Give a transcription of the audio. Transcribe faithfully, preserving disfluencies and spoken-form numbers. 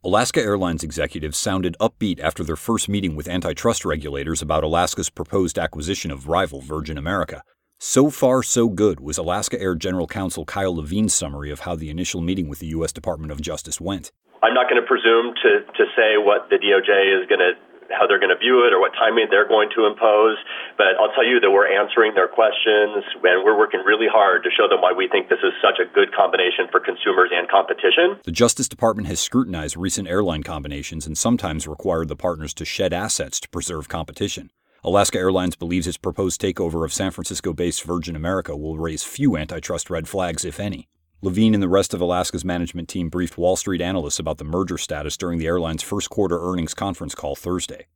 Alaska Airlines executives sounded upbeat after their first meeting with antitrust regulators about Alaska's proposed acquisition of rival Virgin America. So far, so good was Alaska Air General Counsel Kyle Levine's summary of how the initial meeting with the U S Department of Justice went. I'm not going to presume to, to say what the D O J is going to, how they're going to view it or what timing they're going to impose, but I'll tell you that we're answering their questions and we're working really hard to show them why we think this is such a good combination for consumers and competition. The Justice Department has scrutinized recent airline combinations and sometimes required the partners to shed assets to preserve competition. Alaska Airlines believes its proposed takeover of San Francisco-based Virgin America will raise few antitrust red flags, if any. Levine and the rest of Alaska's management team briefed Wall Street analysts about the merger status during the airline's first quarter earnings conference call Thursday.